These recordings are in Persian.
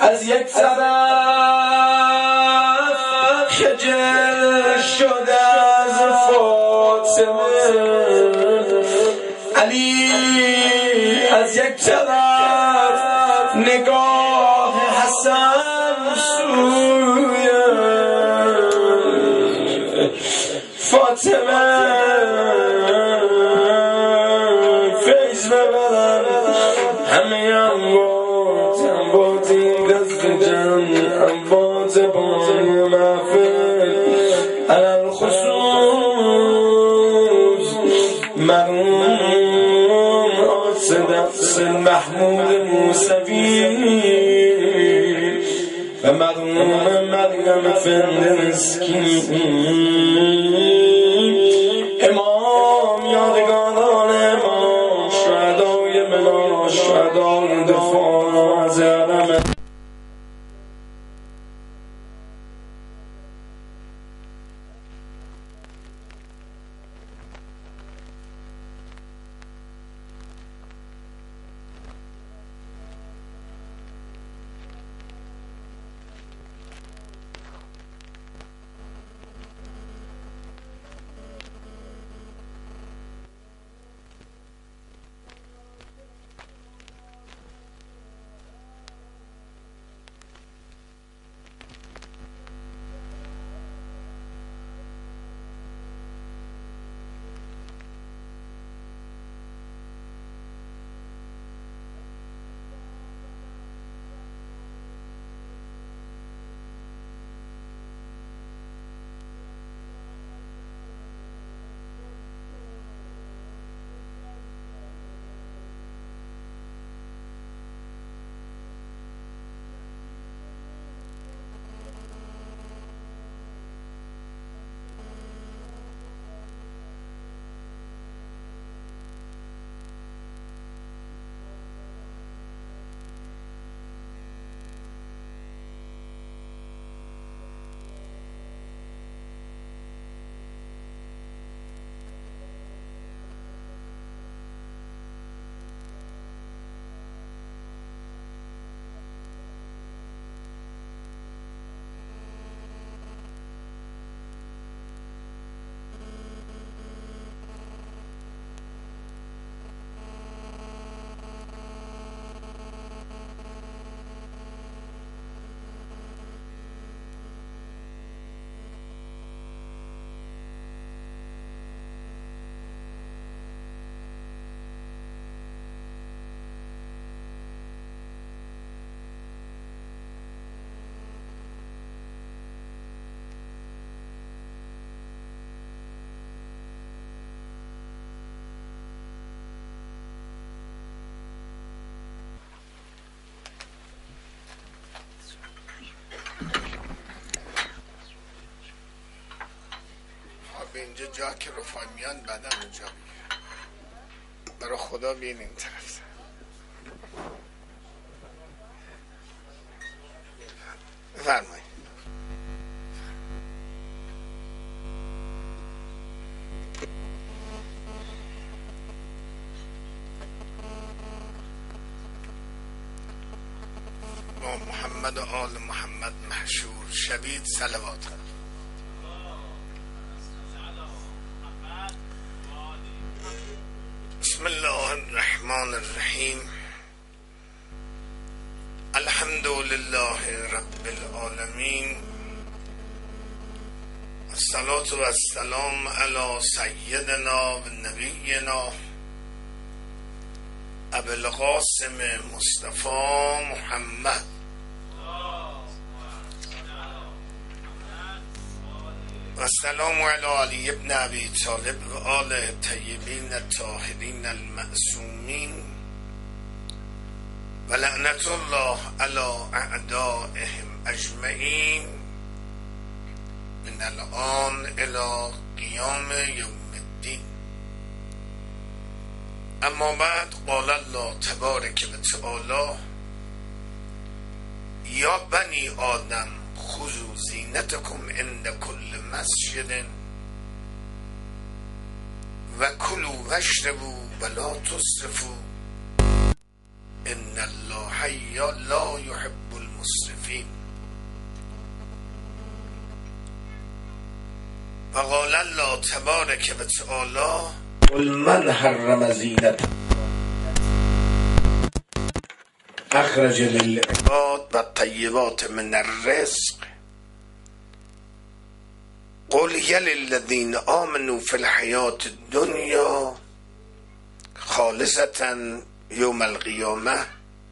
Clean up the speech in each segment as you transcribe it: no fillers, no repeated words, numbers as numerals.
از یک طرف خجل شده از فاطمه، علی از یک طرف نگاه حسن سوی فاطمه، فیض ببرن همه اموات این دست جمع، اموات بانی محفل علال خصوص مرحوم آسدس محمود موسوی و مرحوم مریم فندرسکی، امام یادگاران امام، شهدای منا، شهدای دفاع از حرم. اینجا جا که رفای میان بعدا اونجا میگه برای خدا بین این طرف. فرمایی با محمد و آل محمد محشور شوید صلوات. بسم الله الرحمن الرحیم. الحمد لله رب العالمین، الصلاة و السلام علی سیدنا و نبینا ابو القاسم مصطفی محمد و السلام علی علی ابن ابی طالب و آل الطیبین الطاهرین المعصومین و لعنت الله علی اعدائهم اجمعین من الان الی قیام یوم الدین. اما بعد قال الله تبارک و تعالی یا بنی آدم خذوا زینتکم عند کل مسجد و کلوا واشربوا ولا تسرفوا ان الله لا يحب المسرفین. المسرفین. و قال الله تبارک و تعالی قل من حرم زینت اخرج للعباد و طیبات من الرزق قل هی للذین آمنوا فی الحیات الدنیا خالصة یوم القیامه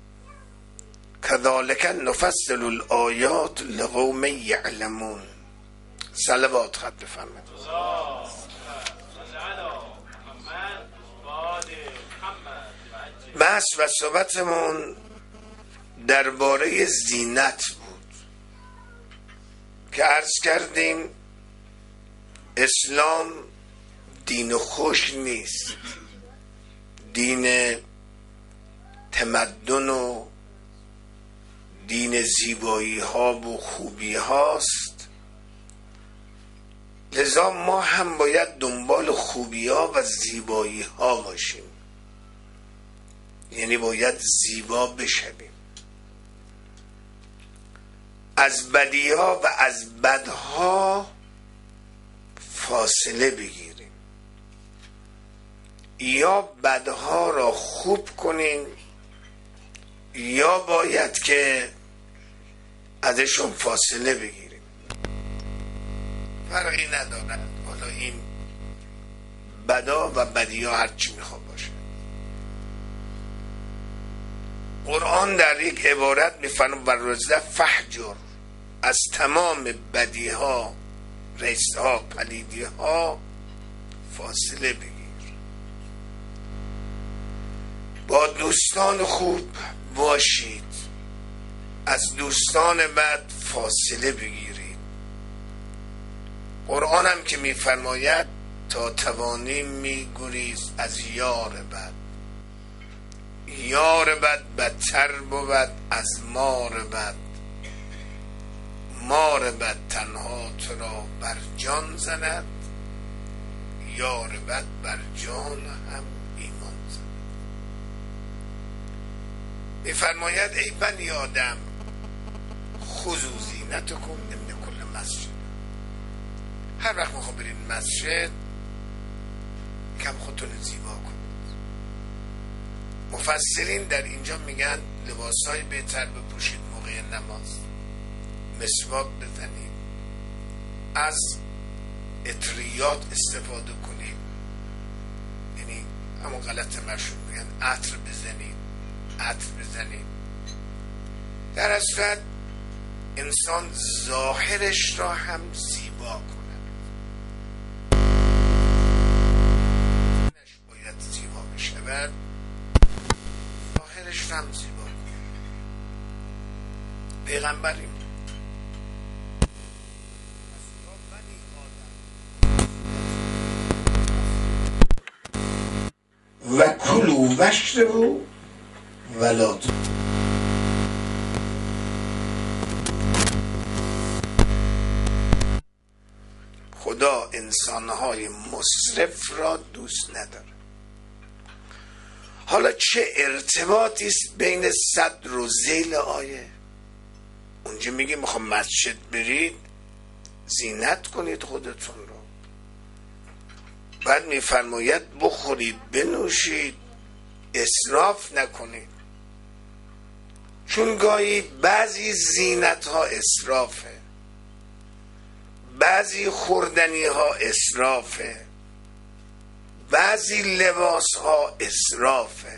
کذالک نفصل الآیات لقوم یعلمون. صلوات خط بفرمایید. بحث و صحبتمون درباره زینت بود که عرض کردیم اسلام دین خوش نیست، دین تمدن و دین زیبایی ها و خوبی هاست. لذا ما هم باید دنبال خوبی ها و زیبایی ها باشیم، یعنی باید زیبا بشویم، از بدی ها و از بدها فاصله بگیریم، یا بدها را خوب کنیم یا باید که ازشون فاصله بگیریم. فرقی ندارد حالا این بدا و بدی ها هرچی میخواد باشه. قرآن در یک عبارت میفرماید بررزده فحجر، از تمام بدی ها، ریسه ها، پلیدی ها فاصله بگیر، با دوستان خوب باشید، از دوستان بد فاصله بگیرید. قرآن هم که میفرماید تا توانی میگریز از یار بد، یار بد بدتر بود از مار بد، مار بد تنها تو را بر جان زند، یار بد بر جان هم ایمان زند. میفرماید ای بنی آدم خذوا زینتکم عند کل مسجد. هر وقت میخوام برین مسجد کم خودتون زیبا کنید. مفسرین در اینجا میگن لباسهای بهتر بپوشید موقع نماز، مسواک بزنید، از عطریات استفاده کنید، یعنی همون غلط مشهور میگن عطر بزنید. در اصل انسان ظاهرش را هم زیبا کند، باید زیبا بشود، ظاهرش را هم زیبا کند. پیغمبریم و کلوا واشربوا ولا خدا انسانهای مسرف را دوست نداره. حالا چه ارتباطی است بین صدر و ذیل آیه؟ اونجا میگه میخوام مسجد برید زینت کنید خودتون رو، بعد میفرماید بخورید بنوشید اسراف نکنید، چون گاهی بعضی زینت ها اسرافه، بعضی خوردنی ها اسرافه، بعضی لباس ها اسرافه.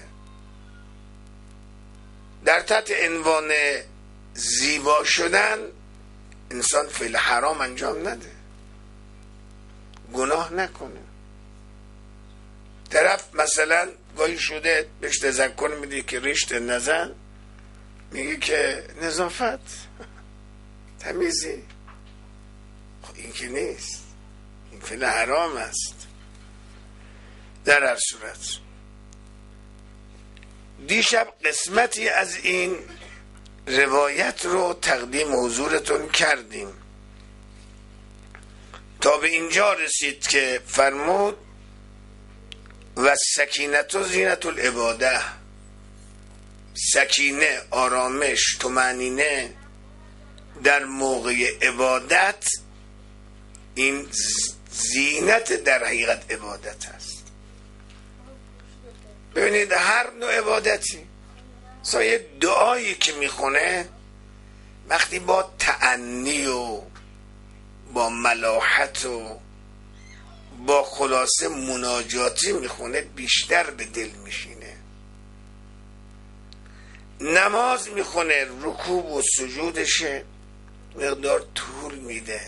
در تحت عنوان زیبا شدن انسان فعل حرام انجام نده، گناه نکنه. طرف مثلا گاهی شده بهش تذکر میده که ریشت نزن، میگه که نظافت تمیزی. این که نیست، این فعل حرام است. در هر صورت دیشب قسمتی از این روایت رو تقدیم حضورتون کردیم تا به اینجا رسید که فرمود و سکینت و زینت العباده، سکینه، آرامش، طمأنینه در موقع عبادت این زینت در حقیقت عبادت است. ببینید هر نوع عبادتی سایه دعایی که میخونه وقتی با تأنی و با ملاحت و با خلاصه مناجاتی میخونه بیشتر به دل میشینه. نماز میخونه رکوع و سجودش مقدار طول میده،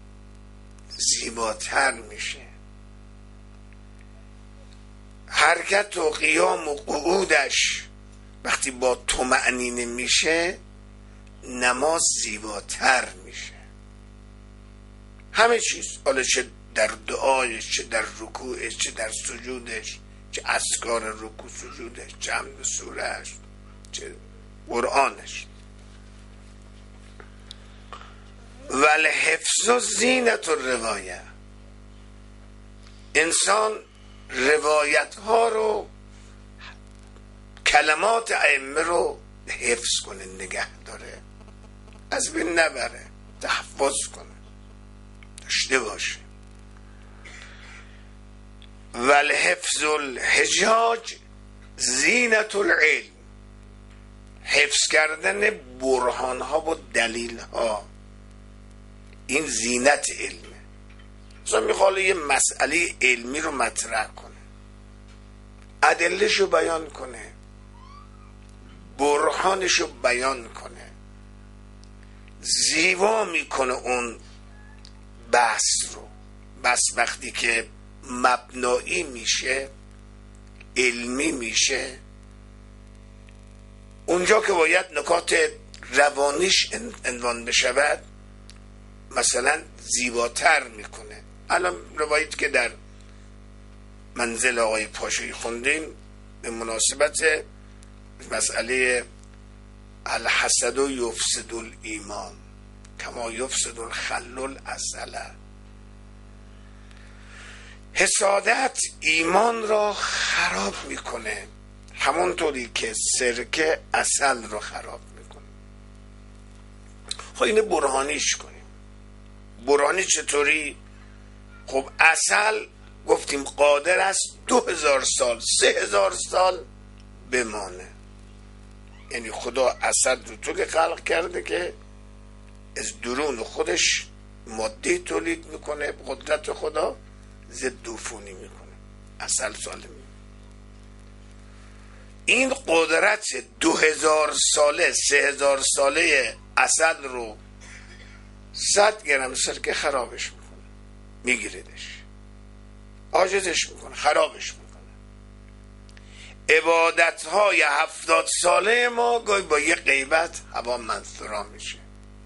زیباتر میشه. حرکت و قیام و قعودش وقتی با طمأنینه میشه نماز زیباتر میشه. همه چیز، حالا چه در دعایش، چه در رکوعش، چه در سجودش، چه اذکار رکوع سجودش، چه حمد سورهش، چه قرآنش. والحفظ زینت الروایه، انسان روایت ها رو، کلمات ائمه رو حفظ کنه، نگه داره، از بین نبره، تحفظ کنه، داشته باشه. والحفظ الحجاج زینت العلم، حفظ کردن برهان ها و دلیل ها این زینت علمه. مثلا میخواد یه مسئله علمی رو مطرح کنه، ادله‌ش رو بیان کنه، برهانش رو بیان کنه، زیبا میکنه اون بحث رو. بس وقتی که مبنایی میشه، علمی میشه، اونجا که باید نکات روانیش عنوان بشود مثلا زیباتر میکنه. الان روایت که در منزل آقای پاشویی خوندیم به مناسبت مسئله الحسد و یفسد الایمان کما یفسد الخل العسل، حسادت ایمان را خراب میکنه همونطوری که سرکه عسل را خراب میکنه. خب اینه برهانیش کنیم. برهانی چطوری؟ خب عسل گفتیم قادر است 2000 سال 3000 سال بمانه. یعنی خدا عسل رو طوری خلق کرده که از درون خودش ماده تولید میکنه، قدرت خدا ضد عفونی میکنه، عسل سالم. این قدرت 2000 ساله 3000 ساله عسل رو 100 گرم سرکه خرابش میکنه، میگیردش، عاجزش میکنه، خرابش میکنه. عبادت های 70 ساله ما گاهی با یه غیبت هوا منثورا میشه،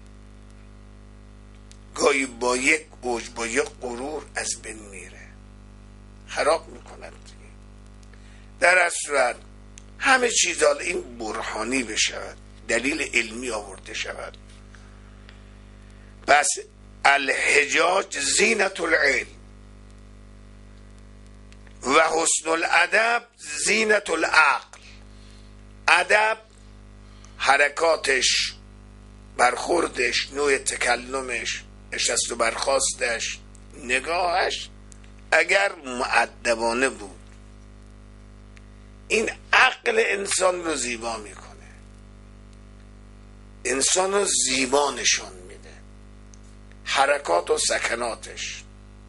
گاهی با یک اوج، با یک غرور از بین میره، خراب میکند. در اصل همه چیز حالا این برهانی بشود، دلیل علمی آورده شود. پس الحجاج زینت العلم و حسن الادب زینت العقل. ادب حرکاتش، برخوردش، نوع تکلمش، نشست و برخاستش، نگاهش اگر مؤدبانه بود این عقل انسان رو زیبا میکنه، انسان رو زیبا نشان میده، حرکات و سکناتش.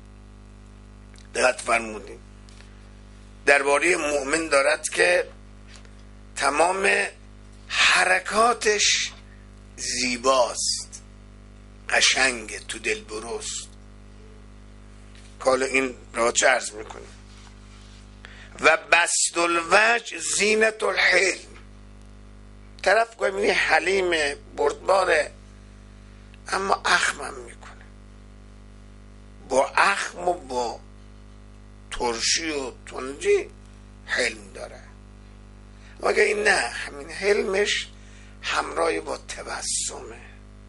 دقت فرمودین درباره مؤمن دارد که تمام حرکاتش زیباست، قشنگه، تو دل بروست. کالا این را چه عرض میکنیم؟ و بسط الوجه زینت الحلم. طرف کنی حلیم بردباره اما اخمم میکنه، با اخم و با ترشی و تنجی حلم داره. مگه این نه، همین حلمش همراه با تبسمه،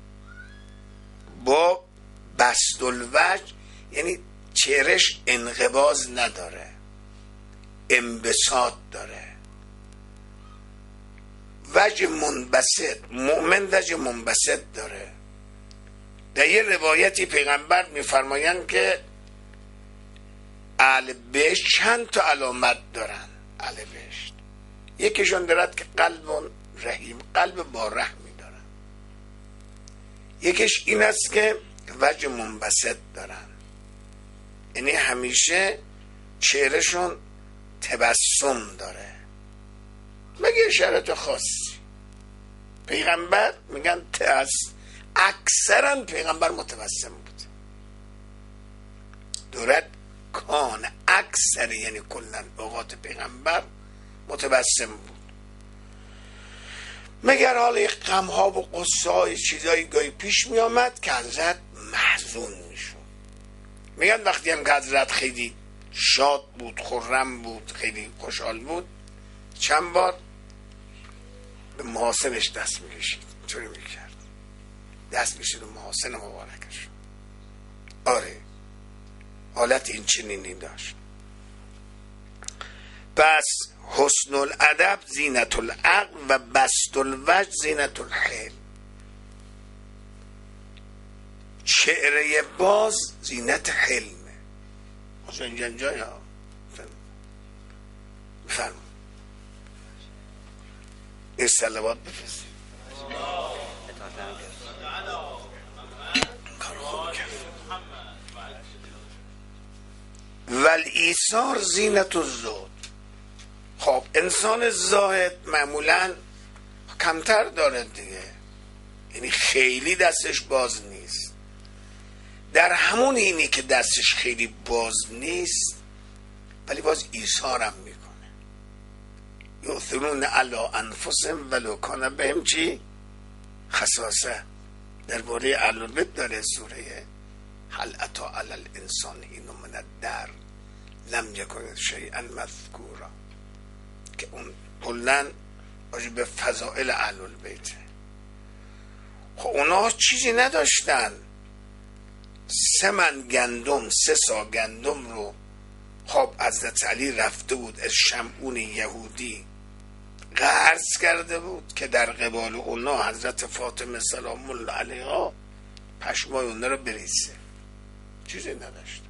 با بسط الوجه، یعنی چهرش انقباض نداره، انبساط داره. وجه منبسط، مؤمن وجه منبسط داره، در یه روایتی پیغمبر میفرمایند که اهل بهشت چند تا علامت دارن. اهل بهشت یکیشون دارد که قلب رحیم، قلب با رحمی دارن. یکیش این است که وجه منبسط دارن، یعنی همیشه چهرهشون تبسم داره، مگه اشارت خاصی. پیغمبر میگن اکثرا پیغمبر متبسم بود. دورت کان اکثر، یعنی کلن اوقات پیغمبر متبسم بود. مگر حال غم‌ها و غصه‌های چیزایی گاهی پیش می آمد که حضرت محزون میشد. میگن وقتی هم که حضرت خیلی شاد بود، خرم بود، خیلی خوشحال بود، چند بار به محاسنش دست میکشید، اینطوری میکرد، دست میشید و محاسن مبارکش. آره حالت این چنینی داشت. پس حسن الادب زینت العقل و بسط الوجه زینت الحلم. چهره باز زینت حلمه. حسین جنجای ها بفرمون این صلوات بفرستید. والایثار زینت الزهد. خب انسان زاهد معمولا کمتر داره دیگه، یعنی خیلی دستش باز نیست. در همون اینی که دستش خیلی باز نیست ولی باز ایثار هم میکنه. یؤثرون علی انفسهم ولو کان بهم چی؟ خصاصه. درباره اهل البیت داره سوره هل اتی علی الانسان حین من الدهر لم یکن شیئا مذکورا، که اون کلن راجع به فضائل اهل البیت. خب اونا چیزی نداشتن. 3 من گندم، 3 سا گندم رو خب حضرت علی رفته بود از شمعون یهودی قرض کرده بود که در قبال اونا حضرت فاطمه سلام الله علیها پشمای اونا رو بریزه. چیزی نداشت.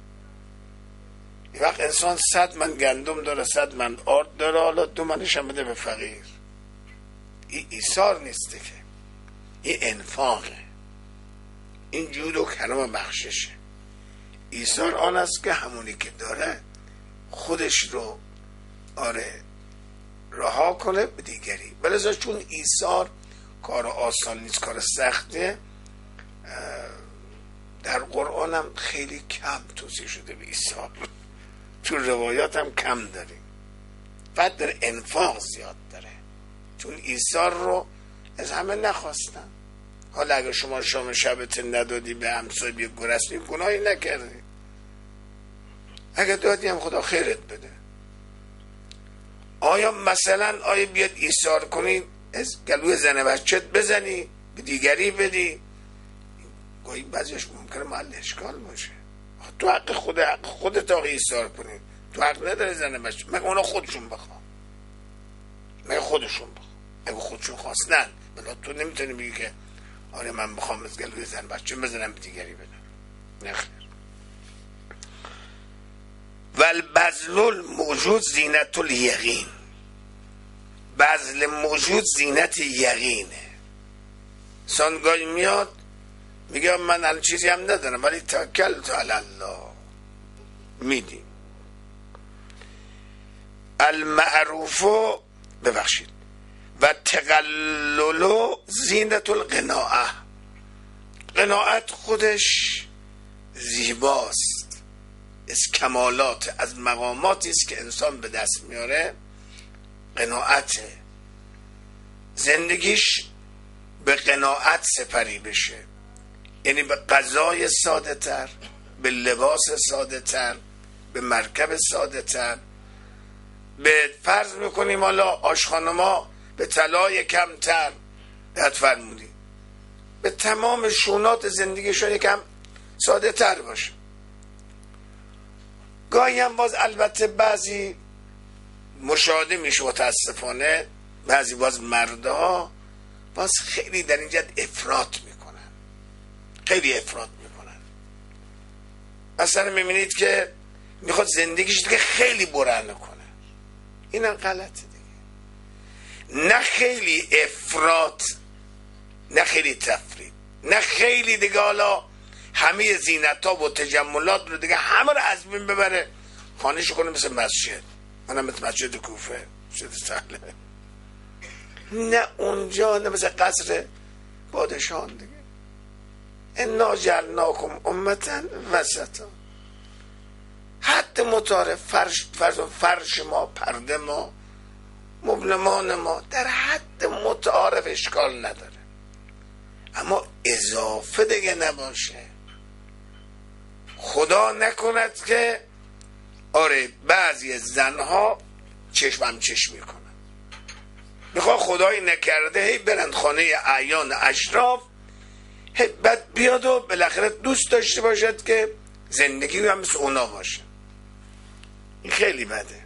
یه وقت انسان 100 من گندم داره، 100 من آرد داره، حالا 2 منش هم بده به فقیر. این ایثار نیسته که، این انفاقه، این جود و کرم و بخششه. ایثار آن است که همونی که داره خودش رو رها کنه به دیگری. بلذا چون ایثار کار آسان نیست، کار سخته، در قرآن هم خیلی کم توصیه شده به ایثار، چون روایات هم کم داریم. بعد در انفاق زیاد داره، چون ایثار رو از همه نخواستن. حالا اگر شما شام شبت ندادی به همسایه بی گرسنه گناهی نکردی، اگر دادی هم خدا خیرت بده. آیا مثلا بیاد ایثار کنی از گلوی زن بچت بزنی به دیگری بدی؟ گاهی بعضیش ممکنه محل اشکال باشه. تو حق خودت آقا ایثار کنی، تو حق نداره زن بچت، مگه اونا خودشون بخوام، مگه خودشون بخوام، اگه خودشون خواستن بلا تو نمیتونی بگی که آره من بخوام از گلوی زن بچه بزنم به دیگری بدم. نخیر. والبذل الموجود زینت الیقین. بذل موجود زینت یقینه. سانگاهی میاد میگه من الان چیزی هم ندارم ولی توکلت علی الله، میدی. المعروفو ببخشید و تقللو زینت القناعه. قناعت خودش زیباست، از کمالات، از مقاماتی است که انسان به دست میاره. قناعته، زندگیش به قناعت سپری بشه، یعنی به غذای ساده تر، به لباس ساده تر، به مرکب ساده تر. به فرض میکنیم حالا آشخانما به طلای کمتر، یاد فرمودی به تمام شونات زندگیشون یکم ساده تر باشه. گاهی هم باز البته بعضی مشاهده میشه متاسفانه، بعضی باز مردا باز خیلی در اینجا افراط میکنن. خیلی افراط میکنن. اصلا میبینید که میخواد زندگیش دیگه خیلی برهنه کنه. اینم غلطه دیگه. نه خیلی افراط، نه خیلی تفرید، نه خیلی دیگه حالا همه زینت ها و تجملات رو دیگه همه رو از بین ببره خانه‌شو کنه مثل مسجد. منم مثل مسجد کوفه مسجد سهله، نه اونجا، نه مثل قصر پادشاهان دیگه. انا جعلناکم امة وسطا. حد متعارف فرش ما، پرده ما، مبلمان ما در حد متعارف اشکال نداره، اما اضافه دیگه نباشه. خدا نکند که آره بعضی زنها چشمم چشمی کنن. میخواد خدایی نکرده هی برند خانه اعیان اشراف، هی بعد بیاد و بالاخره دوست داشته باشد که زندگی هم مثل اونا باشه. این خیلی بده.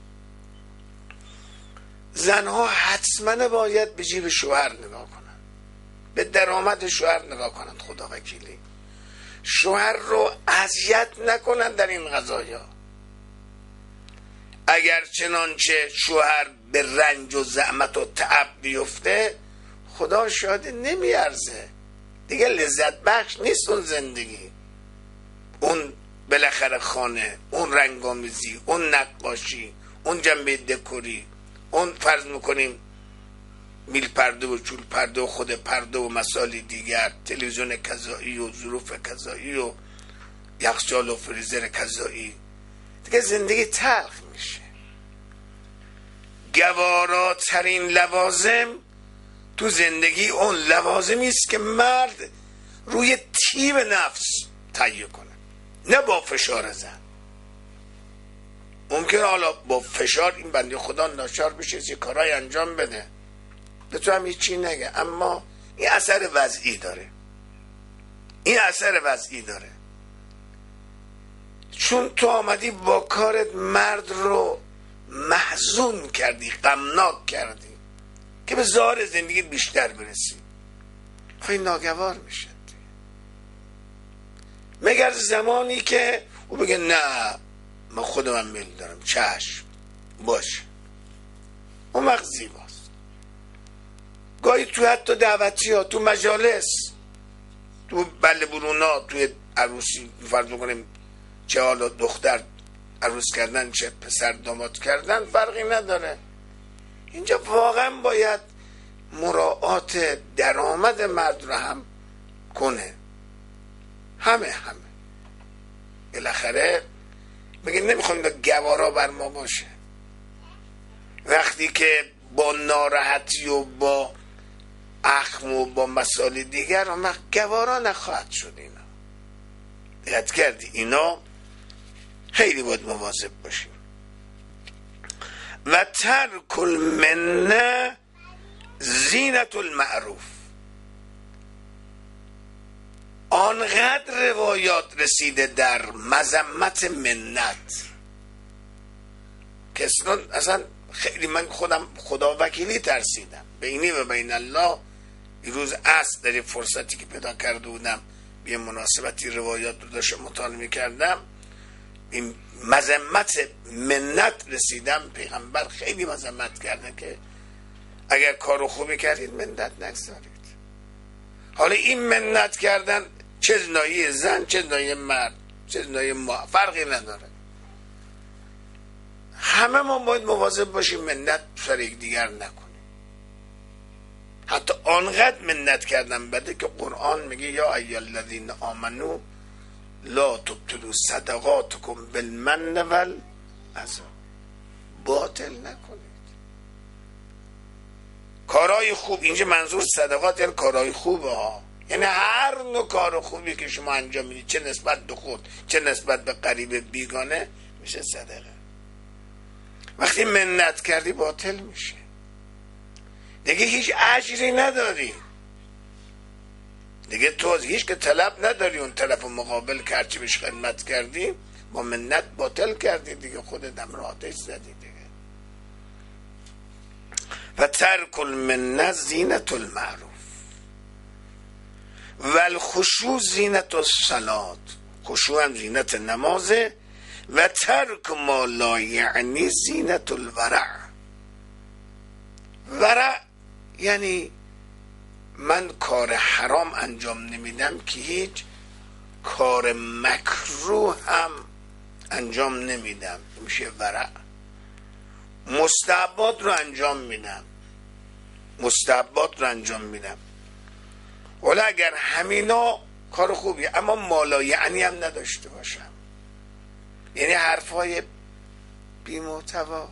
زنها حتما باید به جیب شوهر نگاه کنن، به درآمد شوهر نگاه کنن. خدا وکیلی شوهر رو اذیت نکنن در این قضایا. اگر چنانچه شوهر به رنج و زحمت و تعب بیفته، خدا شاهد نمیارزه دیگه، لذت بخش نیست اون زندگی، اون بالاخره خانه، اون رنگامیزی، اون نقاشی، اون جنبه دکوری، اون فرض میکنیم میل پرده و چول پرده و خود پرده و مسائل دیگر، تلویزیون کذایی و ظروف کذایی و یخچال و فریزر کذایی، دیگه زندگی تلخ میشه. گواراترین لوازم تو زندگی اون لوازمی است که مرد روی طیب نفس تهیه کنه، نه با فشار زن. ممکنه حالا با فشار این بنده خدا ناچار بشه یه کارهای انجام بده، به تو هم هیچی نگه، اما این اثر وضعی داره. این اثر وضعی داره، چون تو آمدی با کارت مرد رو محزون کردی، غمناک کردی که به ظاهر زندگی بیشتر برسی. خواهی ناگوار میشه. مگر زمانی که او بگه نه من خودم میل دارم، چشم باشه، اون وقت زیباست. گاهی تو حتی دعوتی ها، تو مجالس، تو بله برونا، توی عروسی فرض بکنیم چه حالا دختر عروس کردن چه پسر داماد کردن فرقی نداره. اینجا واقعا باید مراعات درآمد مرد رو هم کنه. همه بالاخره میگه نمیخوایم گوارا بر ما باشه. وقتی که با ناراحتی و با اخم و با مسائل دیگر اون وقت گوارا نخواهد شد. اینا دقت کردی؟ اینا خیلی باید مواظب باشیم. و ترک المنه زینت المعروف. آنقدر روایات رسیده در مذمت منت که اصلا خیلی من خودم خدا وکیلی ترسیدم. بینی و بین الله این روز عصر در فرصتی که پیدا کرده بودم به مناسبتی روایات رو داشتم مطالعه می‌کردم، این مذمت منت رسیدم. پیغمبر خیلی مذمت کرده که اگر کارو خوبی کردید منت نگذارید. حالا این منت کردن چه نوعی زن، چه نوعی مرد، چه نوعی ما، فرقی نداره. همه ما باید مواظب باشیم منت سر یک دیگر نکنیم. حتی آنقدر منت کردن بده که قرآن میگه یا ایها الذین آمنو لا تبطلوا صدقاتکم بالمن والأذی. باطل نکنید کارهای خوب. اینجا منظور صدقات یعنی کارهای خوبه ها، یعنی هر نوع کار خوبی که شما انجام میدید، چه نسبت به خود چه نسبت به قریب بیگانه، میشه صدقه. وقتی منت کردی باطل میشه، دیگه هیچ اجری نداری، دیگه تو از هیچ که طلب نداری. اون طرف مقابل که هرچی بهش خدمت کردی با منت باطل کردی دیگه، خودت دم را آتش زدی دیگه. و ترک المنه زینت المعروف. والخشوع زینت الصلاة، خشوع هم زینت نمازه. و ترک ما لا یعنی زینت الورع. ورع یعنی من کار حرام انجام نمیدم که هیچ کار مکروه هم انجام نمیدم، میشه ورع. مستحبات رو انجام میدم، مستحبات رو انجام میدم، ولی اگر همینا کار خوبیه اما مالا یعنی هم نداشته باشم، یعنی حرفای بی محتوا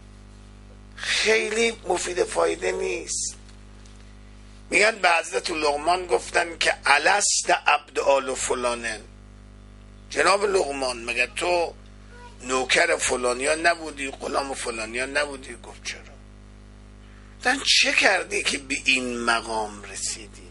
خیلی مفید فایده نیست. میگن به حضرت لقمان گفتن که الست عبد آل فلانه، جناب لقمان مگر تو نوکر فلانیا نبودی، غلام فلانیا نبودی؟ گفت چرا. گفتن چه کردی که به این مقام رسیدی؟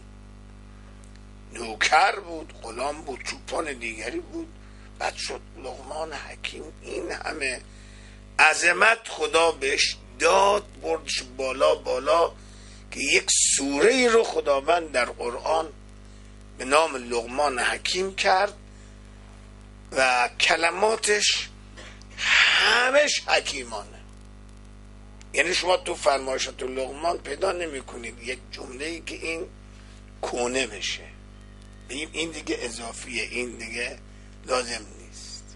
نوکر بود، غلام بود، چوپان دیگری بود، بعد شد لقمان حکیم. این همه عظمت خدا بهش داد، بردش بالا بالا که یک سوره ای رو خداوند در قرآن به نام لقمان حکیم کرد و کلماتش همش حکیمانه. یعنی شما تو فرمایشات لقمان پیدا نمی کنید یک جمله ای که این کونه بشه، این دیگه اضافیه، این دیگه لازم نیست.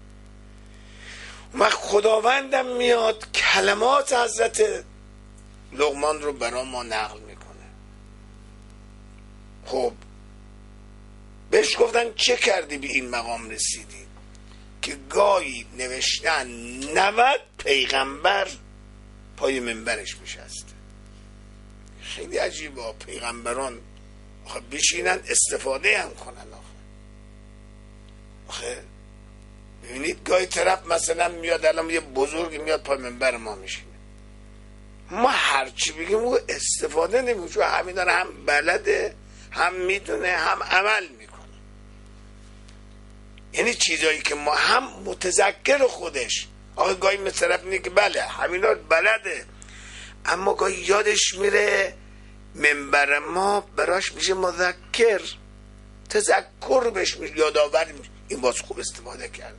و خداوندم میاد کلمات حضرت لقمان رو برای ما نقل میکنه. خب بهش گفتن چه کردی به این مقام رسیدی که گاهی نوشتن 90 پیغمبر پای منبرش میشسته؟ خیلی عجیبه، پیغمبران آخه بشینن استفاده هم کنن. آخه ببینید گاهی طرف مثلا میاد، الان یه بزرگی میاد پای منبر ما میشینه، ما هرچی بگیم او استفاده نمیکنه، چون همین داره هم بلده، هم میدونه، هم عمل میکنه. یعنی چیزایی که ما هم متذکر خودش، آخه گاهی مثل طرف میگه که بله همینا بلده، اما گاهی یادش میره منبر ما براش میشه مذکر، تذکر بهش میشه، یادآور میشه، این باز خوب استفاده کرد.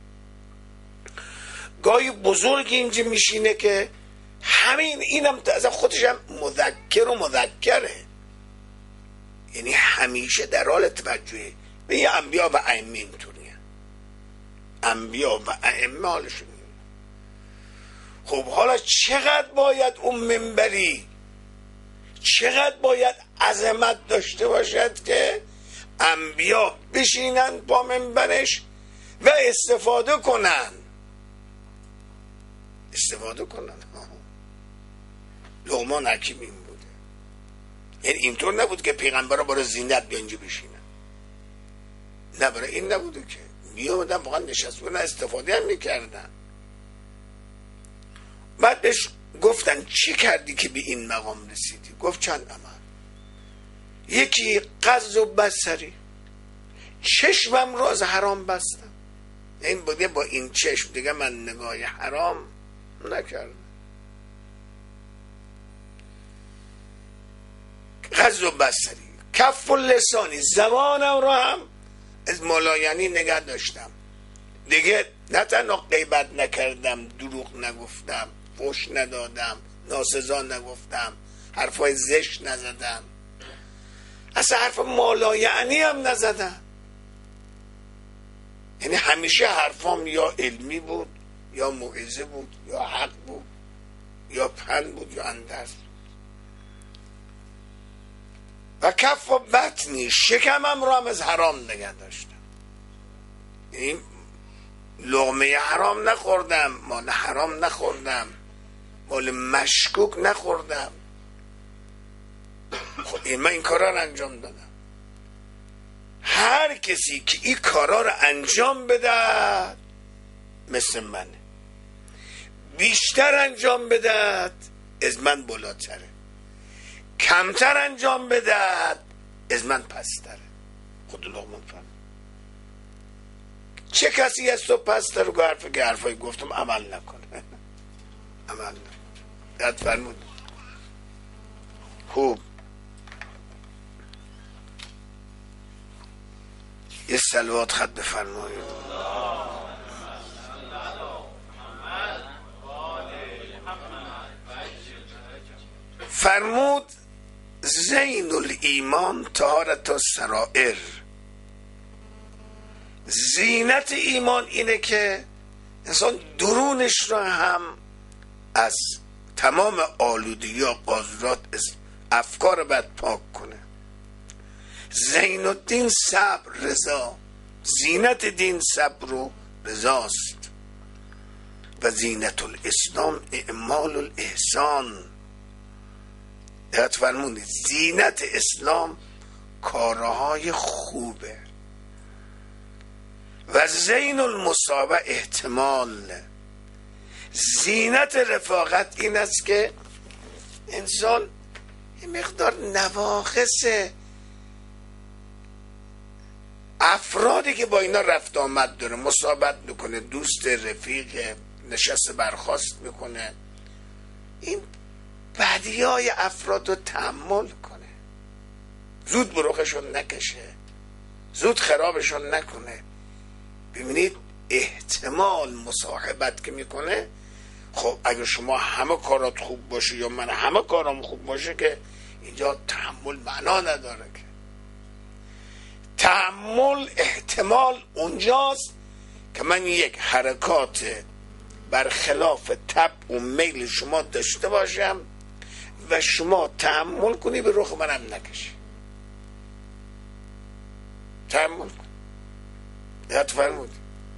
گاهی بزرگ اینجا میشینه که همین اینم از خودش هم مذکر و مذکره، یعنی همیشه در حال توجهه به یه انبیا و ائمه. اینطوریه انبیا و ائمه حالشون. خب حالا چقدر باید اون منبری، چقدر باید عظمت داشته باشد که انبیا بشینن با منبرش و استفاده کنن. لقمان حکیم این بوده. یعنی اینطور نبود که پیغمبرها برای زینت بیا اینجا بشینن، نه، برای این نبوده که میامدن واقعا نشستن استفاده هم میکردن. بعد بهش گفتن چی کردی که به این مقام رسیدی؟ گفت چند عمل. یکی غض و بصری، چشمم رو از حرام بستم. این بوده با این چشم دیگه من نگاه حرام نکردم. غض و بصری. کف و لسانی، زبانم رو هم از مالایانی نگه داشتم، دیگه نه تنها غیبت نکردم، دروغ نگفتم، فحش ندادم، ناسزا نگفتم، حرفای زشت نزدم، اصلا حرف مالایعنی هم نزدم. یعنی همیشه حرفام یا علمی بود، یا موعظه بود، یا حق بود، یا پند بود، یا اندرز بود. و کف و بطنی، شکمم رو هم از حرام نگه داشتم. یعنی لقمه حرام نخوردم، مال حرام نخوردم، مال مشکوک نخوردم. خب من این کارا رو انجام دادم. هر کسی که این کارا رو انجام بده مثل منه، بیشتر انجام بده از من بالاتره، کمتر انجام بده از من پستره. خود لقمان فرمود چه کسی از تو پستر رو که حرفای گفتم عمل نکنه. عمل نکنه. یاد فرمود. خوب یه صلوات خط بفرمایید. فرمود زین الایمان طهارت السرائر. زینت ایمان اینه که انسان درونش را هم از تمام آلودگی یا قاذورات افکار بد پاک کنه. زین الدین صبر، رضا. زینت دین صبر و رضاست. و زینت الاسلام اعمال الاحسان. دقت فرمونید زینت اسلام کارهای خوبه. و زین المصابه احتمال. زینت رفاقت این است که انسان یه مقدار نواقص افرادی که با اینا رفت آمد داره مصابت میکنه، دوست، رفیق، نشست برخاست میکنه، این بدیهای افراد رو تحمل کنه، زود بروخشون نکشه، زود خرابشون نکنه. ببینید احتمال مصاحبت که میکنه. خب اگر شما همه کارات خوب باشه یا من همه کارام خوب باشه که اینجا تحمل معنا نداره. که تحمل احتمال اونجاست که من یک حرکات برخلاف طبع و میل شما داشته باشم و شما تحمل کنی به رخ منم نکشی. تحمل کن. یاد فرمود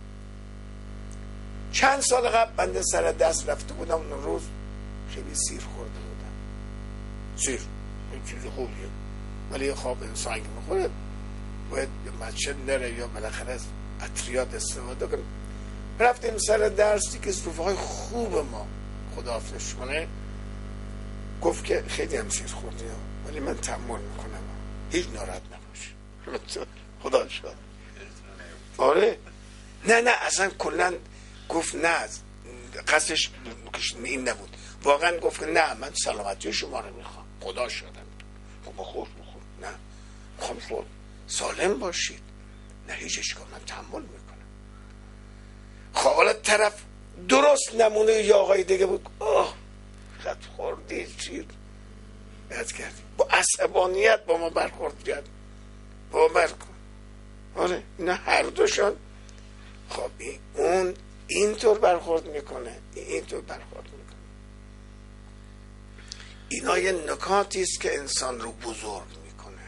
چند سال قبل بنده سر دست رفته بودم، اون روز خیلی سیر خورده بودم. سیر این چیز خوبیه ولی یه خواب انسان که میخوره باید مسجد نره یا بالاخره از عطریات استفاده کنه. رفتیم سر درسی که رفقای خوب ما خداحافظش کنه، گفت که خیلی هم سیر خوردی ولی من تحمل میکنم، هیچ ناراحت نباش. خدا شد. آره نه اصلا کلن گفت نه، قصدش این نبود، واقعا گفت که نه من سلامتی شما رو میخوام، خدا شدم. خب بخور نه میخوام شد سالم باشید، نه هیچ اشکال، من تحمل میکنم. خب حالا طرف درست نمونه یا آقای دیگه بود، خط خوردی چیر بد کردی، با عصبانیت با ما برخورد کرد، باور کن. آره اینا هر دوشان خب اون اینطور برخورد میکنه، اینطور برخورد میکنه. اینا یه نکاتی است که انسان رو بزرگ میکنه.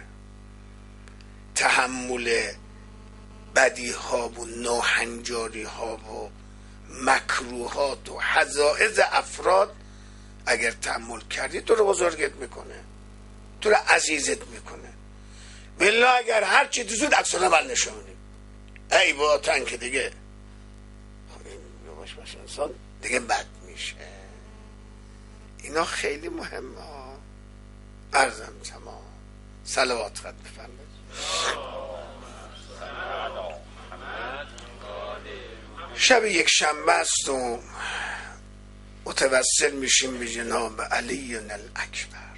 تحمل بدی ها و ناهنجاری ها و مکروهات و حضائض افراد اگر تحمل کردی تو رو بزرگت میکنه، تو رو عزیزت میکنه. بالله اگر هر چی تو زود عکس العمل نشون میدی، ای با تنک دیگه باش انسان دیگه بد میشه. اینا خیلی مهمه. عرضم تمام. صلوات خط بفرمایید. شب یک شنبه است و متوسل میشیم به جناب علی الاکبر.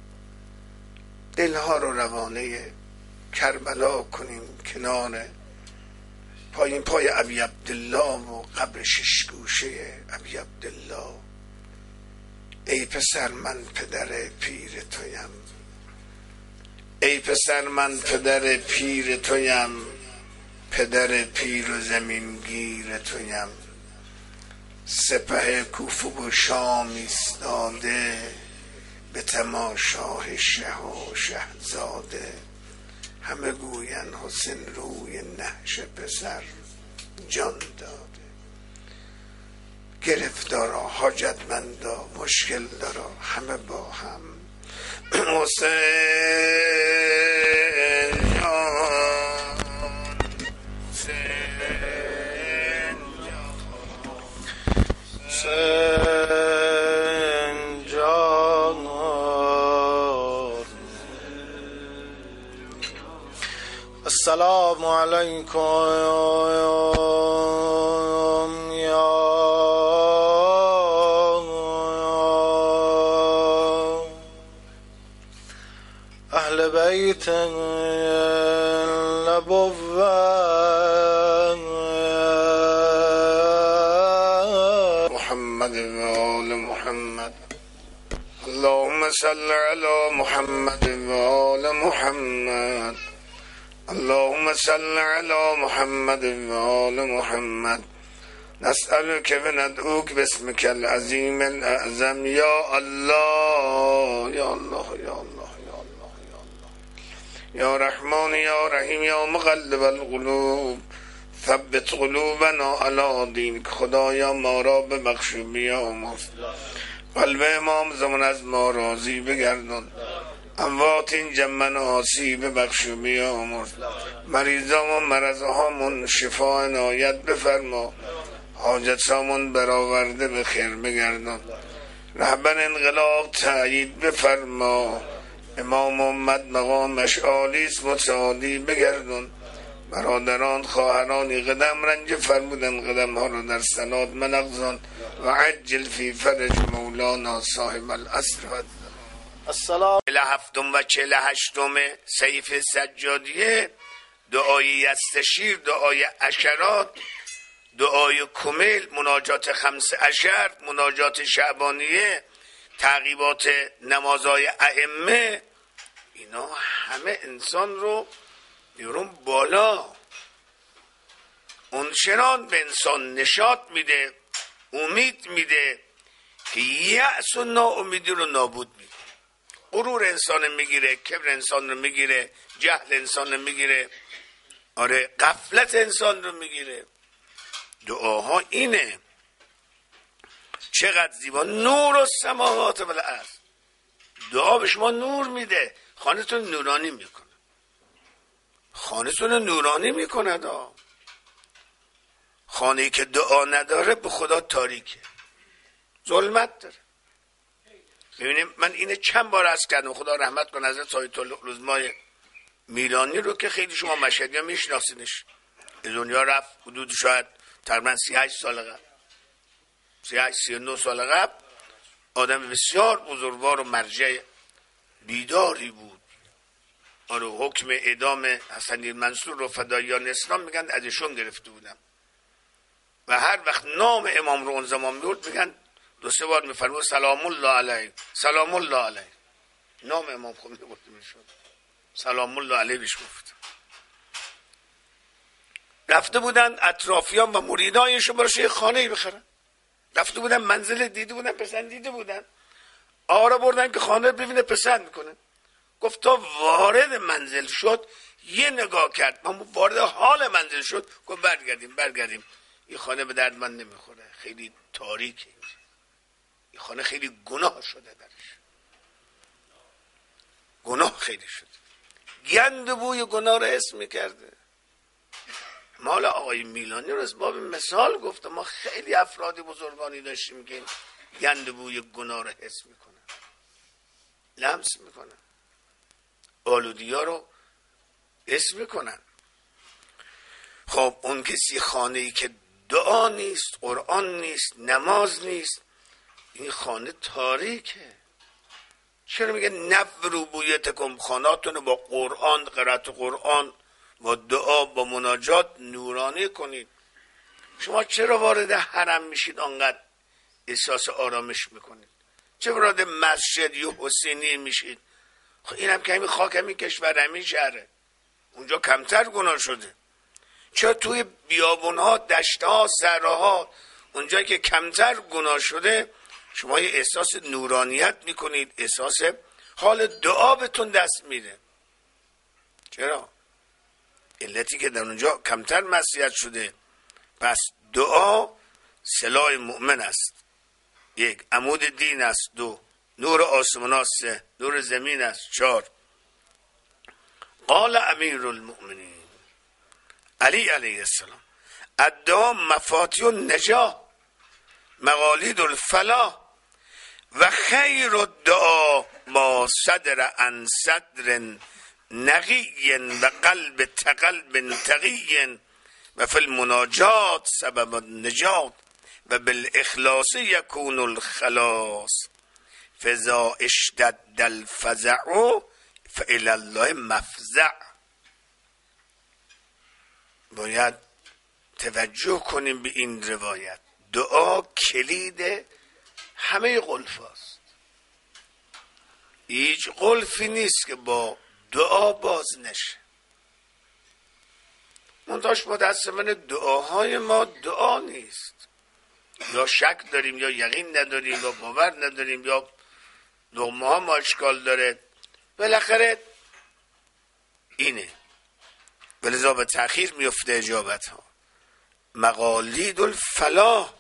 دلها رو روانه کربلا کنیم کنار پای ابی عبدالله و قبر ششگوشه ابی عبدالله. ای پسر من پدر پیر تویم، ای پسر من پدر پیر تویم، پدر پیر و زمینگیر تویم. سپه کوفه و شام ایستاده به تماشای شه و شهزاده. همه گوین حسین روی نهش پسر جان داده. گرفتارا حاجتمندا مشکل دارا همه با هم. حسین جان، حسین جان، السلام علیکم یا اهل بیت بود محمد و آل محمد اللهم صل علی محمد و آل محمد اللهم صل علی محمد و آل محمد نسألك و ندعوك باسمك العظیم الاعظم یا الله یا الله یا الله یا الله یا الله یا رحمان یا رحیم یا مقلب القلوب ثبت قلوبنا علی دینک. خدایا ما را ببخش و بیامرز، قلب امام زمان از ما راضی بگردان، اموات این جمع ناسی ببخش و بیامرز، مریضامون مرضهامون شفا عنایت بفرما، حاجتامون برآورده به خیر بگردان، رهبر انقلاب تأیید بفرما، امام امت مقامش عالیست متعالی بگردان، برادران خواهرانی قدم رنج فرمودن قدم ها رو در سناد منغزان و عجل فی فرج مولانا صاحب العصر. السلام. 47 و 48 سیف سجادیه، دعای یستشیر، دعای عشرات، دعای کمیل، مناجات 15، مناجات شعبانیه، تعقیبات نمازهای ائمه، اینا همه انسان رو میرون بالا، اونچنان به انسان نشاط میده، امید میده که یأس و ناامیدی رو نابود میده، غرور انسان میگیره، کبر انسان رو میگیره، جهل انسان رو میگیره، آره غفلت انسان رو میگیره. دعاها اینه. چقدر زیبا، نور السماوات و الارض. دعا به شما نور میده، خانه‌تون نورانی میکنه، خانه‌تون نورانی میکنه. خانه‌ای که دعا نداره به خدا تاریکه، ظلمت داره. ببینیم من اینه چند بار عرض کردم، خدا رحمت کنه حضرت آیت الله روزمای میلانی رو که خیلی شما مشهدی‌ها میشناسینش، دنیا رفت حدود شاید تقریبا 38 سال قبل، 39 سال قبل. آدم بسیار بزرگوار و مرجع بیداری بود. آره حکم اعدام حسن منصور رو فداییان اسلام میگن ازشون گرفته بودم و هر وقت نام امام رو اون زمان میورد میگن 2-3 بار میفرمود سلام الله علیه، سلام الله علیه. نام امام خود میورد میشد سلام الله علیه بهش گفت. رفته بودن اطرافیان و مریدایشون براش یه خانه‌ای بخرن، رفته بودن منزل دیده بودن، پسندیده بودن، آقا بردن که خانه ببینه پسند میکنه. گفت تا وارد منزل شد یه نگاه کرد، من وارد حال منزل شد گفت برگردیم این خانه به درد من نمیخوره، خیلی تاریکه، این خانه خیلی گناه شده درش، گناه خیلی شده، گند بوی گناه رو حس میکرده. مال آقای میلانی رو از باب مثال گفته، ما خیلی افرادی بزرگانی داشتیم که گند بوی گناه رو حس میکنن، لمس میکنن، آلودی ها رو حس میکنن. خب اون کسی خانه‌ای که دعا نیست، قرآن نیست، نماز نیست، این خانه تاریکه. چرا میگه نفروا بیوتکم، خانه‌تون رو با قرآن، قرائت قرآن، با دعا، با مناجات نورانی کنید. شما چرا وارد حرم میشید آنقدر احساس آرامش میکنید؟ چرا وارد مسجد یا حسینی میشید؟ خب اینم که همین خاک، همین کشور، همین شهره، اونجا کمتر گناه شده. چرا توی بیابونها، دشتها، صحراها، اونجا که کمتر گناه شده شما یه احساس نورانیت میکنید، احساس حال دعا بهتون دست میده؟ چرا؟ علتی که در اونجا کمتر معصیت شده. پس دعا سلاح مؤمن است. 1 عمود دین است. 2 نور آسمان است. 3 نور زمین است. 4 قال امیر المؤمنین علی علیه السلام الدعا مفاتیح النجاح مقالید الفلاح و خیر الدعا ما صدر عن صدر نقی و قلب تقی و فی المناجات سبب النجات و بالاخلاص یکون الخلاص فاذا اشتد الفزع فالی الله مفزع. باید توجه کنیم به این روایت. دعا کلید همه قلف هاست. هیچ قلفی نیست که با دعا باز نشه. منتاش متاسفانه دعاهای ما دعا نیست. یا شک داریم یا یقین نداریم یا باور نداریم یا لقمه ها ما اشکال داره. بالاخره اینه. ولذا به تأخیر میفته اجابت ها. مقالید الفلاح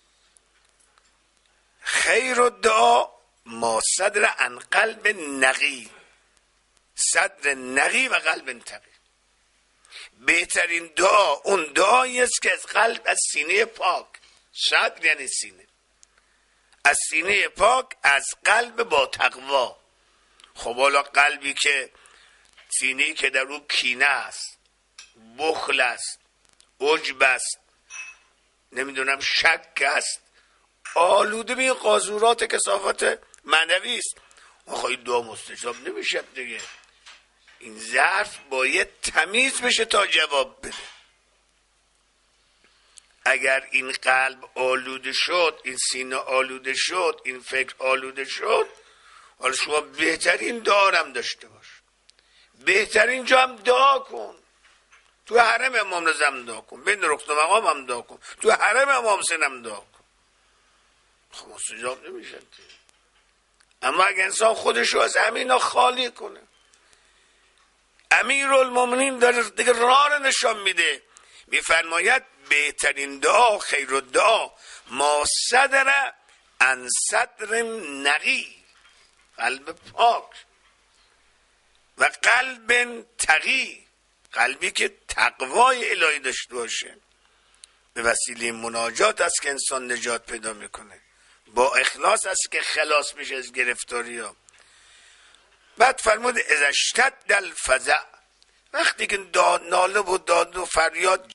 خیر الدعا ما صدر عن قلب نقی. صدر نقی و قلب تقی. بهترین دعا اون دعایی است که از قلب، از سینه پاک. صدر یعنی سینه، از سینه پاک، از قلب با تقوا. خب حالا قلبی که سینه‌ای که در او کینه است، بخل است، عجب است، نمیدونم شک است، آلوده به این قاذورات کثافت معنوی است، آخه این دعا مستجاب نمیشه دیگه. این ظرف باید تمیز بشه تا جواب بده. اگر این قلب آلوده شد، این سینه آلوده شد، این فکر آلوده شد، حالا شما بهترین دعارم داشته باش، بهترین جا هم دعا کن. تو حرم امام رضا هم دعا کن، بین رکن مقام هم دعا کن، تو حرم امام حسین هم دعا کن. خب مستجاب نمیشه. اما اگه انسان خودشو از همینا خالی کنه، امیرالمومنین داره دیگه راه نشان میده، میفرماید بهترین دعا، خیر الدعا ما صدر عن صدر نقی، قلب پاک، و قلب تقی، قلبی که تقوای الهی داشته باشه. به وسیله مناجات است که انسان نجات پیدا میکنه، با اخلاص است که خلاص میشه از گرفتاری ها. بعد فرمود اذا اشتد الفزع، وقتی که ناله و داد و فریاد